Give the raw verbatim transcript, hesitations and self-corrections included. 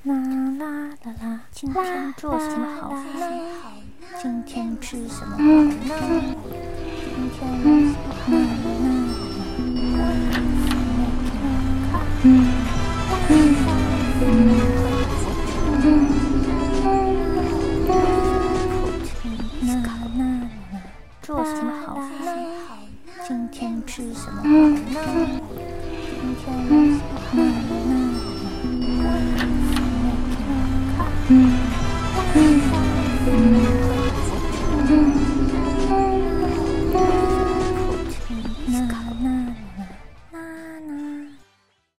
啦啦啦啦，今天做什么好呢？今天吃什么好呢？今天吃什么好呢？嗯嗯嗯做什么好呢？今天吃什么好呢？今天吃什么好呢？嗯。